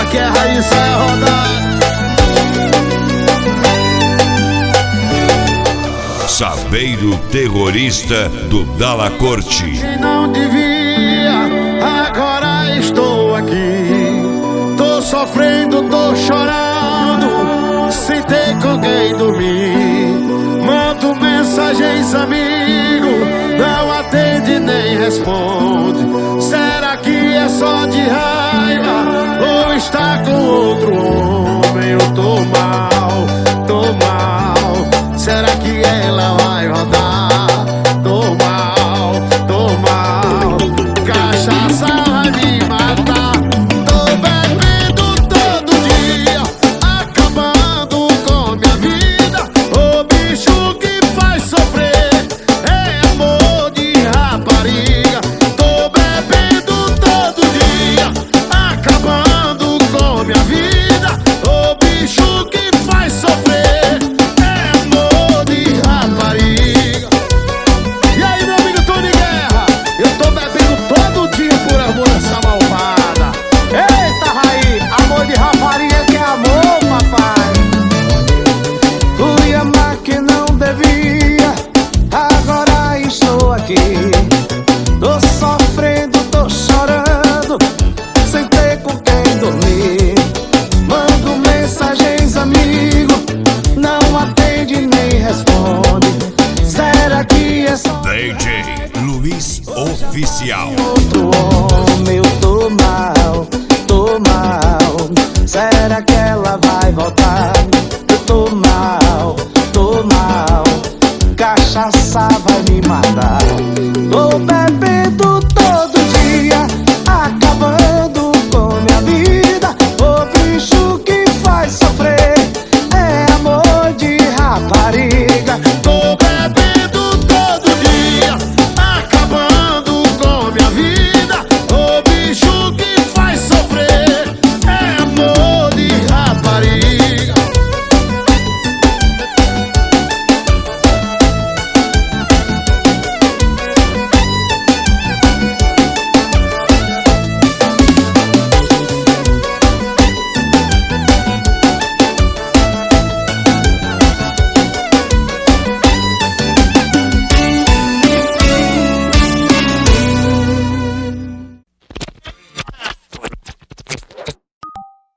que é Raíssa é rodar. Saveiro terrorista do Dalla Corte. Não devia, agora estou aqui. Tô sofrendo, tô chorando, sem ter com quem dormir. Mando mensagens, amigo, não atende nem responde. Será que é só de raiva ou está com outro homem? Eu tô mal, tô mal. Será que ela vai rodar? Tô mal, tô mal. Cachaça vai me matar. Tô bebendo todo dia, acabando com minha vida. O bicho que faz sofrer é amor de rapariga. Tô bebendo todo dia, acabando com minha vida. O bicho que faz sofrer. Tô sofrendo, tô chorando, sem ter com quem dormir. Mando mensagens, amigo, não atende nem responde. Será que é só DJ Luiz Oficial? outro homem? Eu tô mal, tô mal. Será que ela vai voltar? Eu tô mal, tô mal. Cachaça vai me matar. Tô bebendo